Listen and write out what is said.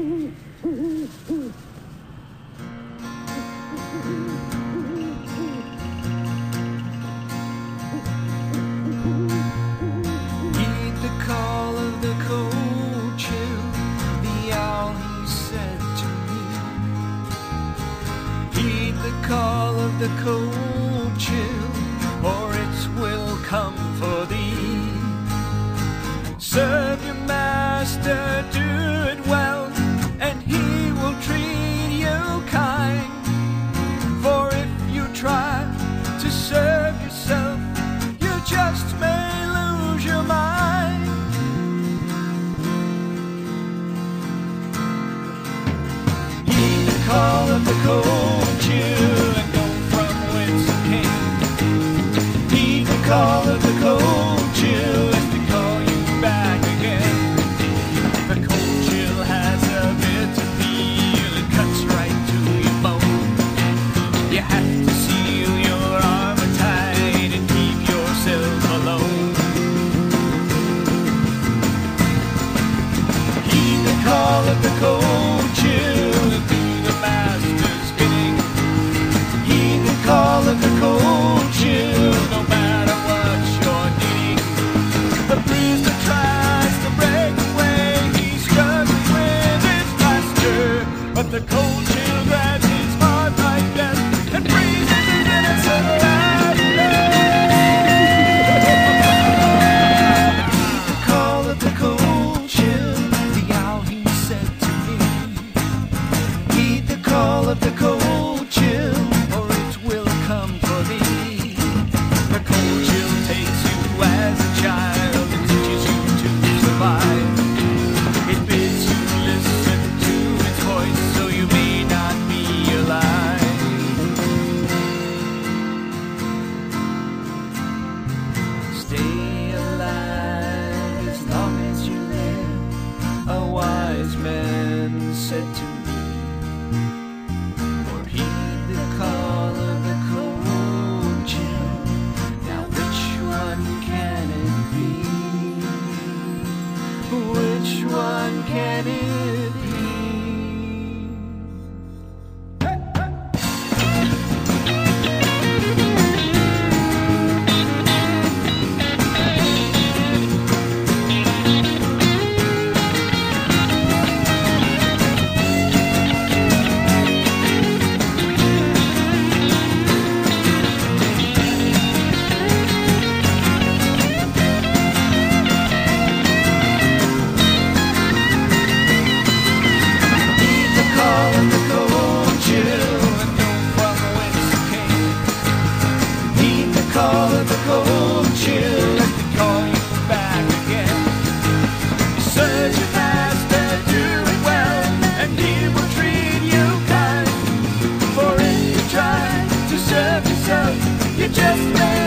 Heed the call of the cold chill, the owl he said to me. Heed the call of the cold chill, or it will come for thee. Serve your master, do it well, and he will treat you kind. For if you try to serve yourself, you just may lose your mind. Heed the call of the cold chill, and know from whence it came. Heed the call of the cold chill, as they call you back again. The cold chill has a bitter feel, it cuts right to your bone. You have to seal your armor tight and keep yourself alone. Heed the call of the cold chill, and do the master's bidding. Heed the call of the cold chill, no matter what you're needing. The prisoner tries to break away, he's struggling with his master, but the cold chill grabs his heart like death and freezes his innocent laughter. The call of the cold chill, the owl he said to me. Heed the call of the cold chill, or it will come for thee. The cold chill takes you as a child and teaches you to survive. It bids you listen to its voice, so you may not be alive. Stay alive as long as you live, a wise man said to me. Or heed the call of the cold chill. Now which one can it be? Which one can it be? Heed the call of the cold chill, and know from whence it came. Heed the call of the cold chill, as they call you back again. Serve your master, do it well, and he will treat you kind. For if you try to serve yourself, you just may